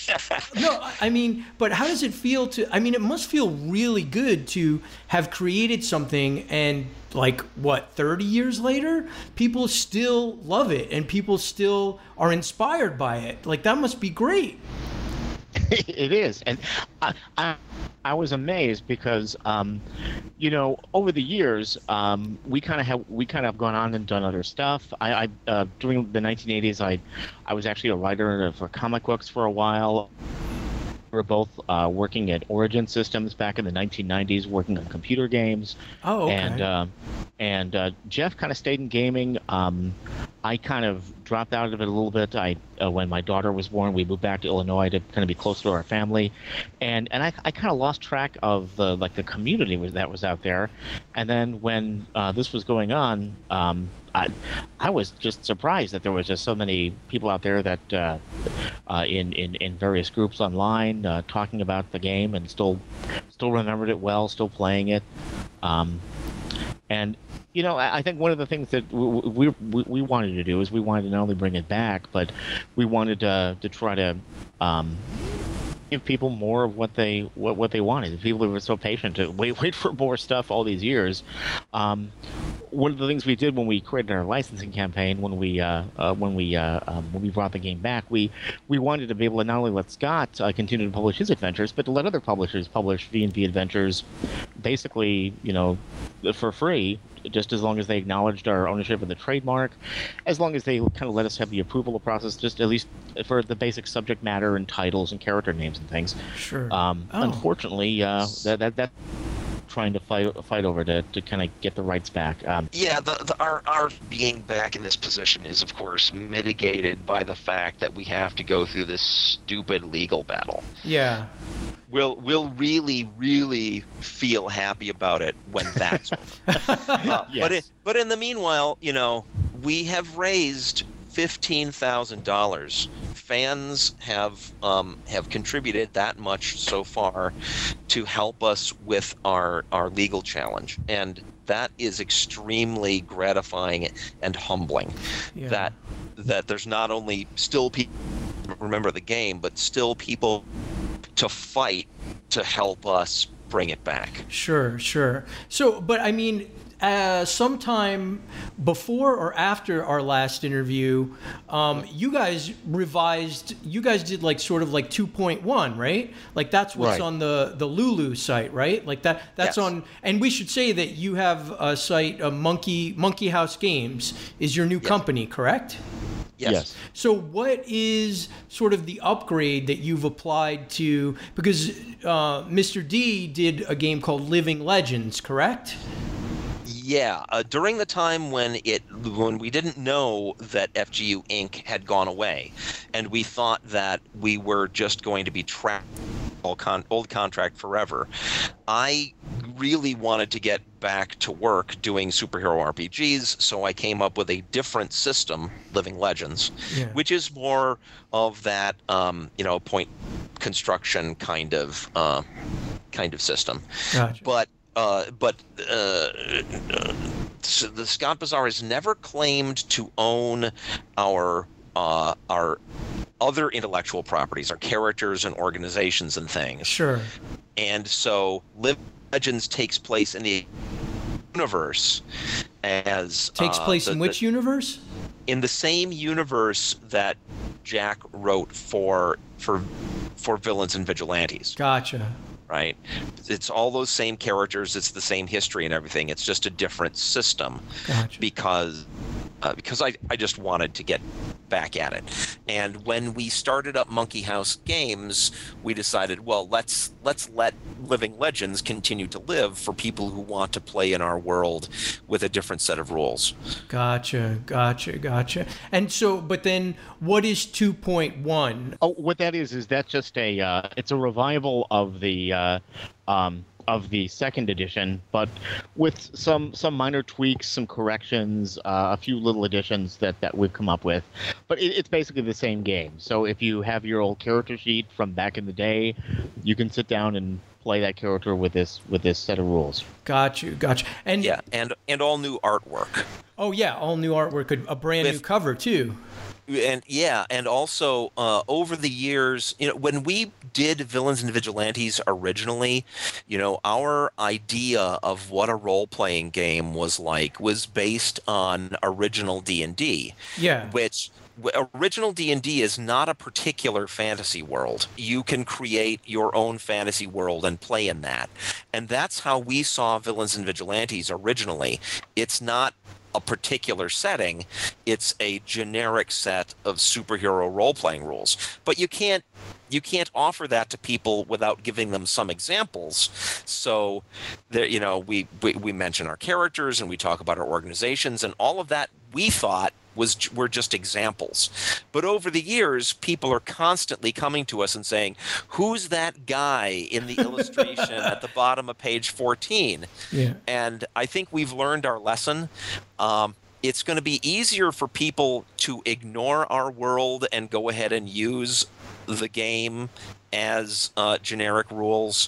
Speaker 4: but how does it feel to, it must feel really good to have created something and 30 years later, people still love it and people still are inspired by it. That must be great.
Speaker 5: It is. And I was amazed because, over the years, we kind of have gone on and done other stuff. I during the 1980s, I was actually a writer for comic books for a while. were both working at Origin Systems back in the 1990s, working on computer games.
Speaker 4: Oh, okay.
Speaker 5: And Jeff kind of stayed in gaming. I kind of dropped out of it a little bit. When my daughter was born, we moved back to Illinois to kind of be closer to our family, and I kind of lost track of the community that was out there. And then when this was going on, I was just surprised that there was just so many people out there that in various groups online talking about the game and still remembered it well, still playing it. And I think one of the things that we wanted to do is we wanted to not only bring it back, but we wanted to try to give people more of what they wanted. The people who were so patient to wait for more stuff all these years. One of the things we did when we created our licensing campaign, when we brought the game back, we wanted to be able to not only let Scott continue to publish his adventures, but to let other publishers publish V&V adventures, basically, for free, just as long as they acknowledged our ownership of the trademark, as long as they kind of let us have the approval process, just at least for the basic subject matter and titles and character names and things.
Speaker 4: Sure.
Speaker 5: Unfortunately, that trying to fight over to kind of get the rights back.
Speaker 6: Our being back in this position is, of course, mitigated by the fact that we have to go through this stupid legal battle.
Speaker 4: Yeah.
Speaker 6: We'll really, really feel happy about it when that's over.
Speaker 5: Yes.
Speaker 6: But in the meanwhile, we have raised $15,000. Fans have contributed that much so far to help us with our legal challenge, and that is extremely gratifying and humbling.
Speaker 4: Yeah.
Speaker 6: That there's not only still people who remember the game, but still people to fight to help us bring it back.
Speaker 4: Sure. So, but I mean, sometime before or after our last interview, you guys did like sort of like 2.1, right? Like that's what's
Speaker 5: right
Speaker 4: on the Lulu site, right? Like that's
Speaker 6: yes.
Speaker 4: on, and we should say that you have a site, Monkey House Games is your new
Speaker 6: yes.
Speaker 4: company, correct?
Speaker 6: Yes.
Speaker 4: So what is sort of the upgrade that you've applied to, because Mr. D did a game called Living Legends, correct?
Speaker 6: Yeah, during the time when we didn't know that FGU Inc. had gone away, and we thought that we were just going to be trapped old contract forever, I really wanted to get back to work doing superhero RPGs, so I came up with a different system, Living Legends, which is more of that point construction kind of system.
Speaker 4: Gotcha.
Speaker 6: But the Scott Bazaar has never claimed to own our other intellectual properties, our characters and organizations and things.
Speaker 4: Sure.
Speaker 6: And so Living Legends takes place in the universe as
Speaker 4: takes place in which universe?
Speaker 6: In the same universe that Jack wrote for Villains and Vigilantes.
Speaker 4: Gotcha.
Speaker 6: Right? It's all those same characters. It's the same history and everything. It's just a different system.
Speaker 4: Gotcha.
Speaker 6: Because I just wanted to get back at it. And when we started up Monkey House Games, we decided, well, let's let Living Legends continue to live for people who want to play in our world with a different set of rules.
Speaker 5: Gotcha.
Speaker 4: And so, but then what is 2.1?
Speaker 5: Oh, what that is that's just it's a revival of the second edition, but with some minor tweaks, some corrections, a few little additions that we've come up with. But it's basically the same game. So if you have your old character sheet from back in the day, you can sit down and play that character with this set of rules.
Speaker 4: Gotcha. And
Speaker 6: yeah, and all new artwork.
Speaker 4: Oh yeah, all new artwork, a brand new cover too.
Speaker 6: And also over the years, when we did Villains and Vigilantes originally, our idea of what a role-playing game was based on original D&D.
Speaker 4: Yeah.
Speaker 6: Which original D&D is not a particular fantasy world. You can create your own fantasy world and play in that. And that's how we saw Villains and Vigilantes originally. It's not a particular setting. It's a generic set of superhero role-playing rules. But you can't offer that to people without giving them some examples. So there, we mention our characters and we talk about our organizations, and all of that we thought were just examples. But over the years, people are constantly coming to us and saying, who's that guy in the illustration at the bottom of page 14?
Speaker 4: Yeah.
Speaker 6: And I think we've learned our lesson. It's going to be easier for people to ignore our world and go ahead and use the game as generic rules.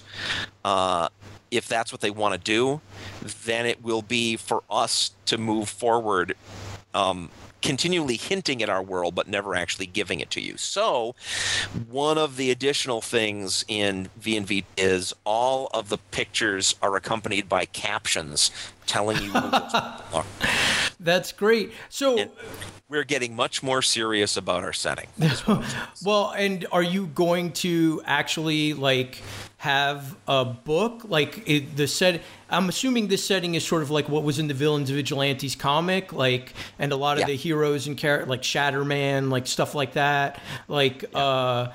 Speaker 6: If that's what they want to do, then it will be for us to move forward, continually hinting at our world, but never actually giving it to you. So one of the additional things in V&V is all of the pictures are accompanied by captions telling you who those people are.
Speaker 4: That's great. So
Speaker 6: And we're getting much more serious about our setting.
Speaker 4: well, and are you going to actually like have a book like I'm assuming this setting is sort of like what was in the Villains and Vigilantes comic, like, and a lot of the heroes and like Shatterman, like stuff like that. Like, are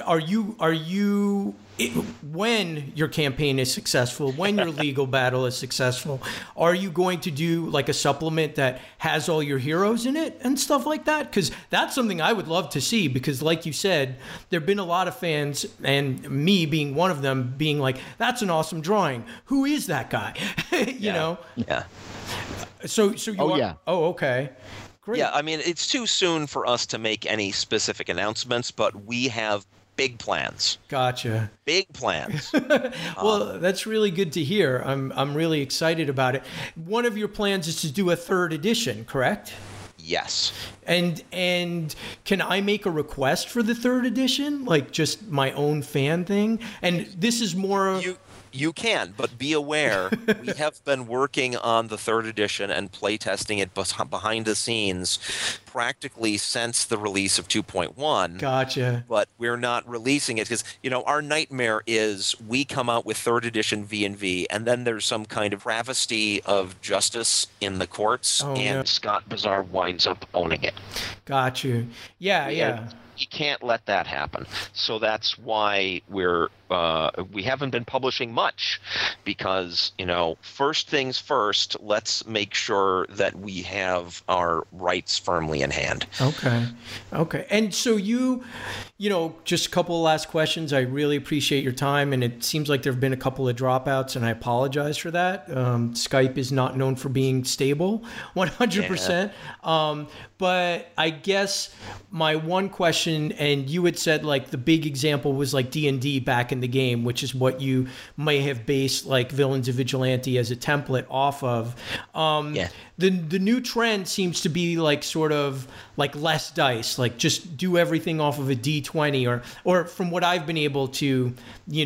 Speaker 4: you when your campaign is successful, when your legal battle is successful, are you going to do like a supplement that has all your heroes in it and stuff like that? Because that's something I would love to see, because like you said, there have been a lot of fans, and me being one of them, being like, that's an awesome drawing. Who is that guy? you know?
Speaker 6: Yeah.
Speaker 4: So you Oh, okay. Great.
Speaker 6: Yeah, I mean, it's too soon for us to make any specific announcements, but we have big plans.
Speaker 4: Gotcha.
Speaker 6: Big plans.
Speaker 4: Well, that's really good to hear. I'm really excited about it. One of your plans is to do a 3rd edition, correct?
Speaker 6: Yes.
Speaker 4: And can I make a request for the 3rd edition, like just my own fan thing? And this is more.
Speaker 6: You can, but be aware, we have been working on the 3rd edition and playtesting it behind the scenes practically since the release of 2.1.
Speaker 4: Gotcha.
Speaker 6: But we're not releasing it because, our nightmare is we come out with 3rd edition V&V, and then there's some kind of travesty of justice in the courts, and
Speaker 7: Scott Bazaar winds up owning it.
Speaker 4: Gotcha. Yeah.
Speaker 7: You can't let that happen. So that's why we haven't been publishing much, because, first things first, let's make sure that we have our rights firmly in hand.
Speaker 4: Okay. And so just a couple of last questions. I really appreciate your time, and it seems like there have been a couple of dropouts, and I apologize for that. Skype is not known for being stable 100%. Yeah. But I guess my one question, and you had said like the big example was like D&D back in the game, which is what you may have based like Villains of Vigilante as a template off of. The new trend seems to be like sort of like less dice, like just do everything off of a D20, or from what I've been able to,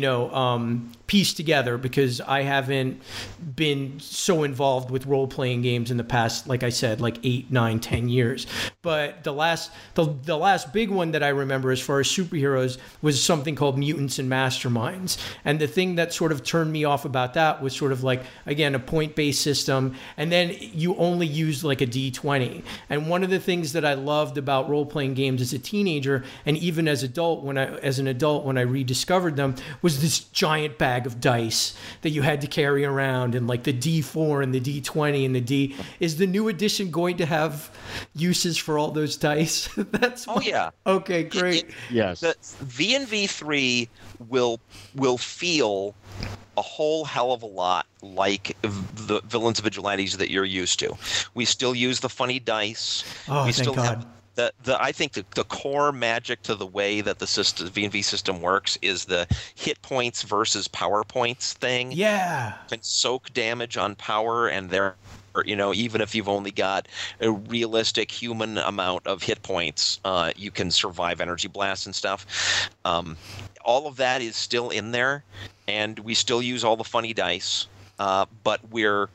Speaker 4: piece together, because I haven't been so involved with role-playing games in the past, like I said, like 8, 9, 10 years. But the last big one that I remember as far as superheroes was something called Mutants and Masterminds. And the thing that sort of turned me off about that was sort of like, again, a point-based system, and then you only used like a D20. And one of the things that I loved about role-playing games as a teenager, and even as an adult when I rediscovered them, was this giant bag of dice that you had to carry around, and like the D4 and the D20 and the D. Is the new edition going to have uses for all those dice?
Speaker 6: Yeah.
Speaker 4: Okay, great.
Speaker 5: Yes.
Speaker 6: The V&V3 will feel a whole hell of a lot like the Villains of Vigilantes that you're used to. We still use the funny dice.
Speaker 4: Oh, thank God.
Speaker 6: I think the core magic to the way that the V&V system works is the hit points versus power points thing.
Speaker 4: Yeah.
Speaker 6: You can soak damage on power, and even if you've only got a realistic human amount of hit points, you can survive energy blasts and stuff. All of that is still in there, and we still use all the funny dice, but we've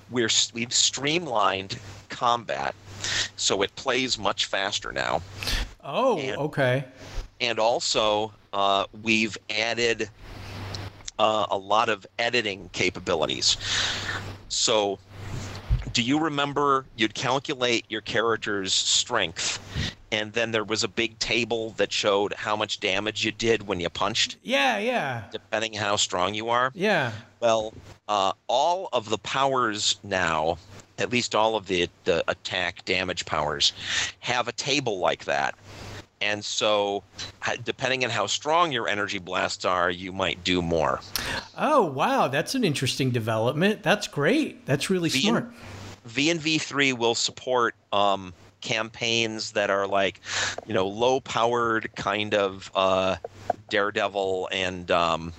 Speaker 6: streamlined combat, so it plays much faster now.
Speaker 4: Okay.
Speaker 6: And also, we've added a lot of editing capabilities. So
Speaker 7: do you remember you'd calculate your character's strength, and then there was a big table that showed how much damage you did when you punched,
Speaker 4: Yeah.
Speaker 7: depending how strong you are?
Speaker 4: Yeah.
Speaker 7: Well, all of the powers now, at least all of the attack damage powers, have a table like that. And so, depending on how strong your energy blasts are, you might do more.
Speaker 4: Oh, wow. That's an interesting development. That's great. That's really smart.
Speaker 7: V&V3 will support campaigns that are like, low-powered kind of Daredevil and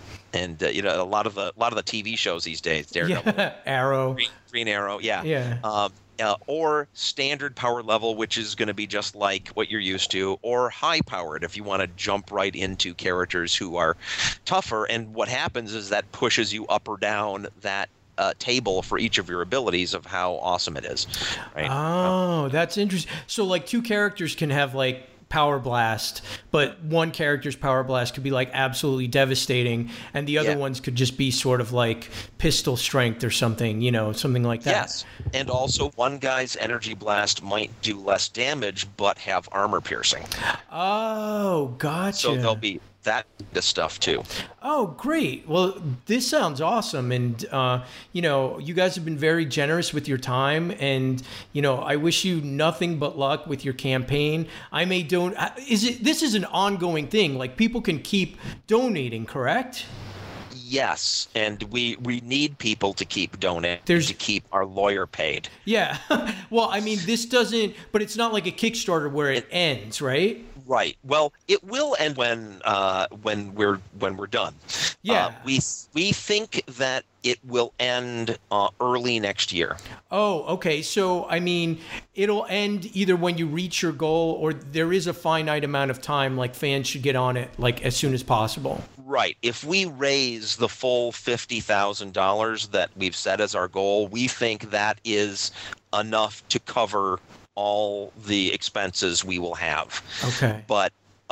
Speaker 7: a lot of the TV shows these days. Daredevil,
Speaker 4: Yeah. Arrow.
Speaker 7: Green Arrow, yeah.
Speaker 4: Yeah.
Speaker 7: Or standard power level, which is going to be just like what you're used to, or high powered if you want to jump right into characters who are tougher. And what happens is that pushes you up or down that table for each of your abilities of how awesome it is. Right?
Speaker 4: Oh, that's interesting. So like two characters can have like power blast, but one character's power blast could be like absolutely devastating, and the other ones could just be sort of like pistol strength or something, something like that.
Speaker 7: Yes, and also one guy's energy blast might do less damage but have armor piercing.
Speaker 4: Oh, gotcha.
Speaker 7: So there'll be that stuff too.
Speaker 4: Oh, great. Well, this sounds awesome. And, you guys have been very generous with your time. And, I wish you nothing but luck with your campaign. I may this is an ongoing thing. Like people can keep donating, correct?
Speaker 7: Yes, and we need people to keep donating to keep our lawyer paid.
Speaker 4: Yeah. Well, I mean, this doesn't, but it's not like a Kickstarter where it ends, right?
Speaker 7: Right. Well, it will end when we're done.
Speaker 4: Yeah.
Speaker 7: We think that it will end early next year.
Speaker 4: Oh, okay. So, I mean, it'll end either when you reach your goal, or there is a finite amount of time, like fans should get on it like as soon as possible.
Speaker 7: Right. If we raise the full $50,000 that we've set as our goal, we think that is enough to cover all the expenses we will have.
Speaker 4: Okay.
Speaker 7: But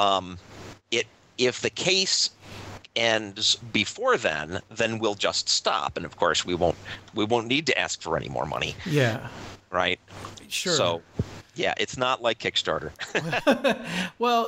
Speaker 7: if the case ends before then we'll just stop, and of course we won't need to ask for any more money.
Speaker 4: Yeah.
Speaker 7: Right.
Speaker 4: Sure.
Speaker 7: So, yeah, it's not like Kickstarter.
Speaker 4: Well,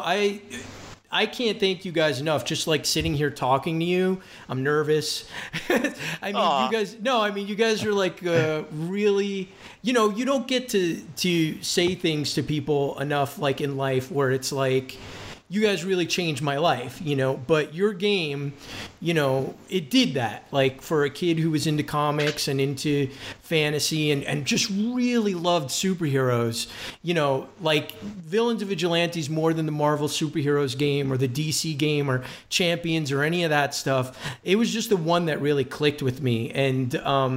Speaker 4: I can't thank you guys enough. Just like sitting here talking to you, I'm nervous. I mean, you guys are like really, you don't get to say things to people enough, like in life, where it's like, you guys really changed my life, but your game, it did that. Like for a kid who was into comics and into fantasy and just really loved superheroes, like Villains and Vigilantes more than the Marvel superheroes game or the DC game or Champions or any of that stuff. It was just the one that really clicked with me. And,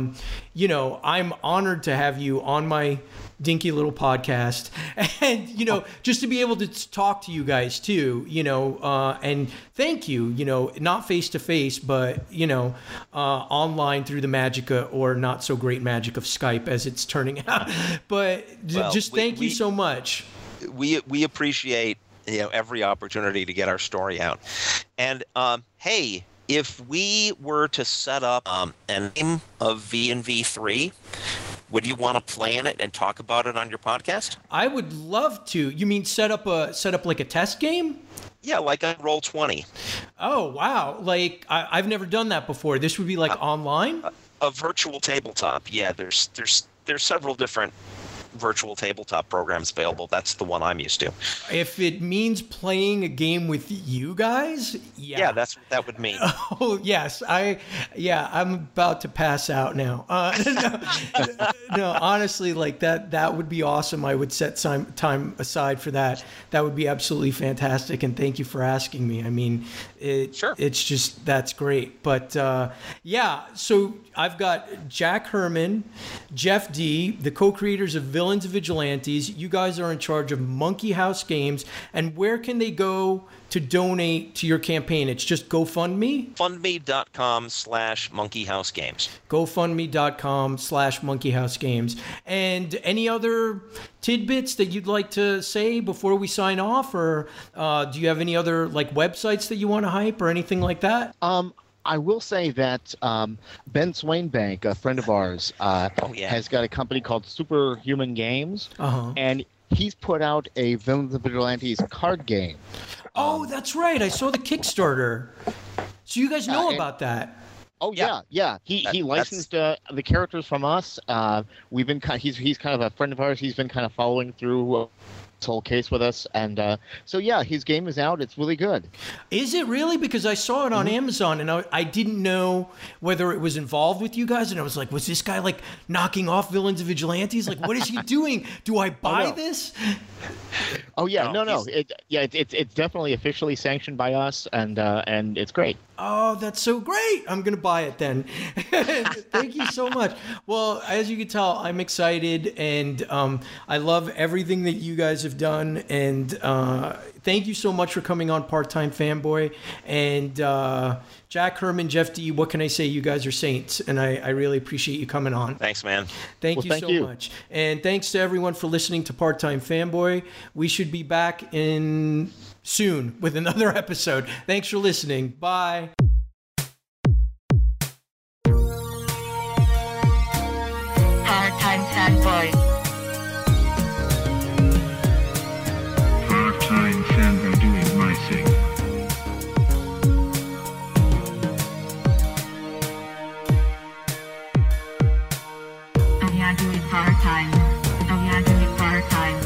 Speaker 4: I'm honored to have you on my dinky little podcast, and just to be able to talk to you guys too, and thank you, not face to face, but online through the magic or not so great magic of Skype as it's turning out. But thank you so much.
Speaker 7: We appreciate every opportunity to get our story out. And hey, if we were to set up an game of V&V3, would you want to play in it and talk about it on your podcast?
Speaker 4: I would love to. You mean set up like a test game?
Speaker 7: Yeah, like on Roll20.
Speaker 4: Oh, wow. Like I've never done that before. This would be like online?
Speaker 7: A virtual tabletop. Yeah, there's several different virtual tabletop programs available. That's the one I'm used to.
Speaker 4: If it means playing a game with you guys,
Speaker 7: yeah, that's what that would mean.
Speaker 4: Oh yes, I'm about to pass out now. No, honestly, like that would be awesome. I would set some time aside for that. That would be absolutely fantastic. And thank you for asking me. I mean,
Speaker 7: Sure.
Speaker 4: It's just, that's great. But yeah, so I've got Jack Herman, Jeff D, the co-creators of Villains and Vigilantes. You guys are in charge of Monkey House Games. And where can they go to donate to your campaign? It's just GoFundMe?
Speaker 7: GoFundMe.com/monkeyhousegames.
Speaker 4: GoFundMe.com/monkeyhousegames. And any other tidbits that you'd like to say before we sign off? Or do you have any other like websites that you want to hype or anything like that?
Speaker 5: I will say that Ben Swainbank, a friend of ours, has got a company called Superhuman Games, and he's put out a Villains and Vigilantes card game.
Speaker 4: Oh, that's right. I saw the Kickstarter. So you guys know about that.
Speaker 5: Oh yeah. He licensed the characters from us. We've been he's kind of a friend of ours. He's been kind of following through this whole case with us, and so yeah, his game is out. It's really good.
Speaker 4: Is it really? Because I saw it on Amazon, and I didn't know whether it was involved with you guys, and I was like, was this guy like knocking off Villains and Vigilantes? Like, what is he doing? Do I buy this?
Speaker 5: Oh yeah, no. It's definitely officially sanctioned by us, and it's great.
Speaker 4: Oh, that's so great. I'm going to buy it then. Thank you so much. Well, as you can tell, I'm excited, and I love everything that you guys have done, and thank you so much for coming on Part-Time Fanboy. And Jack Herman, Jeff D., what can I say? You guys are saints, and I really appreciate you coming on.
Speaker 6: Thanks, man.
Speaker 4: Thank you so much. And thanks to everyone for listening to Part-Time Fanboy. We should be back soon with another episode. Thanks for listening. Bye.
Speaker 1: Part-Time Fanboy.
Speaker 2: Part-time fanboy doing my thing.
Speaker 1: Oh yeah, do it part-time. Oh yeah, do it part-time.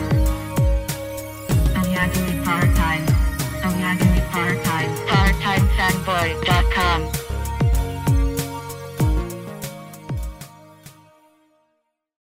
Speaker 1: Oh yeah, do it part-time. Oh yeah, do it part-time. PartTimeFanboy.com